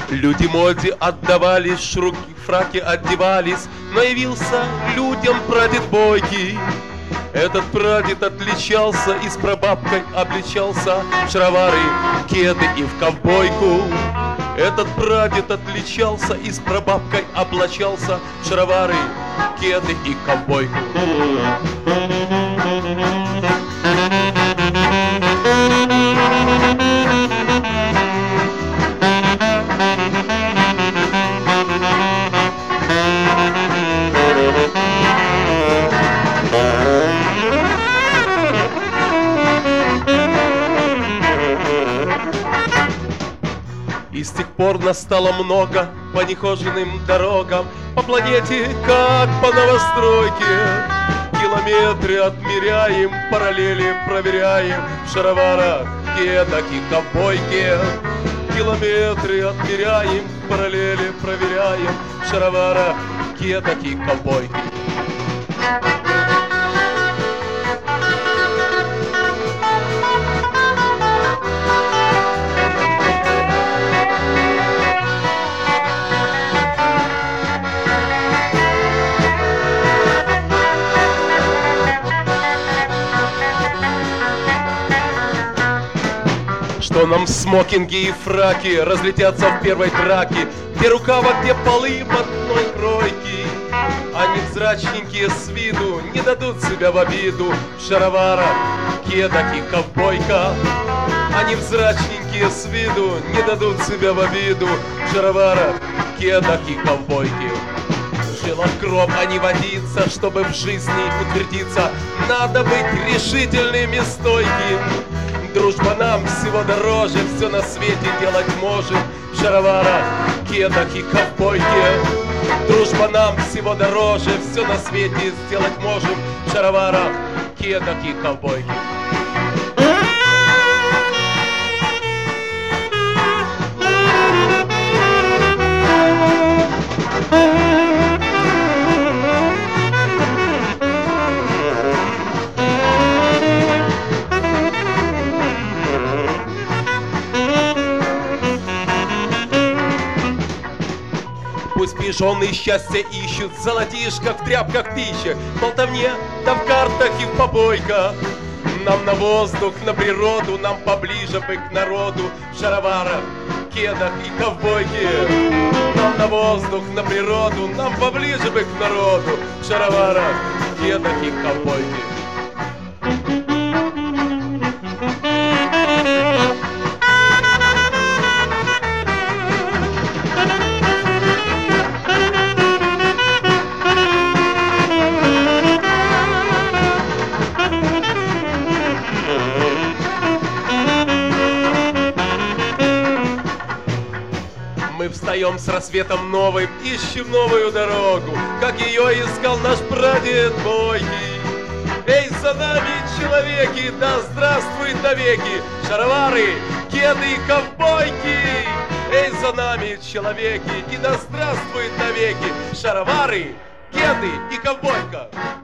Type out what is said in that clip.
Люди моде отдавались, широкие фраки одевались, но явился людям прадед бойкий. Этот прадед отличался и с прабабкой обличался в шаровары, кеды и в ковбойку. Этот прадед отличался и с прабабкой облачался в шаровары, кеды и ковбойку. И с тех пор настало много по нехоженным дорогам, по планете, как по новостройке. Километры отмеряем, параллели проверяем в шароварах, кедах и ковбойке. Километры отмеряем, параллели проверяем в шароварах, кедах и ковбойке. Что нам смокинги и фраки разлетятся в первой драке, где рукава, где полы в одной кройке. А невзрачненькие с виду не дадут себя в обиду в шароварах, кедах и ковбойка. А невзрачненькие с виду не дадут себя в обиду в шароварах, кедах и ковбойке. Жила кровь, а не водиться, чтобы в жизни утвердиться, надо быть решительным и стойким. Дружба нам всего дороже, все на свете делать может в шароварах, кедах и ковбойке. Дружба нам всего дороже, все на свете сделать можем в шароварах, кедах и ковбойке. Пусть пижоны счастья ищут, золотишко в тряпках пища, в болтовне, да в картах и в побойках. Нам на воздух, на природу, нам поближе бы к народу в шароварах, кедах и ковбойке. Нам на воздух, на природу, нам поближе бы к народу в шароварах, кедах и ковбойке. Мы встаем с рассветом новым, ищем новую дорогу, как ее искал наш прадед бойкий. Эй, за нами, человеки, да здравствует навеки шаровары, кеды и ковбойки. Эй, за нами, человеки, и да здравствует навеки шаровары, кеды и ковбойка.